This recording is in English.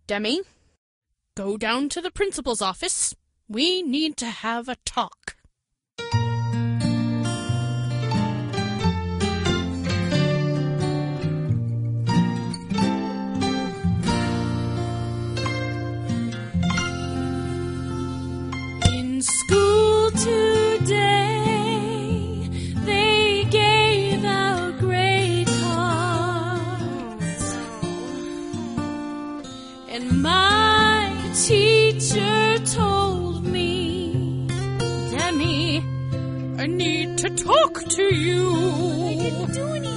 Demi, go down to the principal's office. We need to have a talk. In school today, they gave out grade cards, and my teacher told me, Demi, I need to talk to you.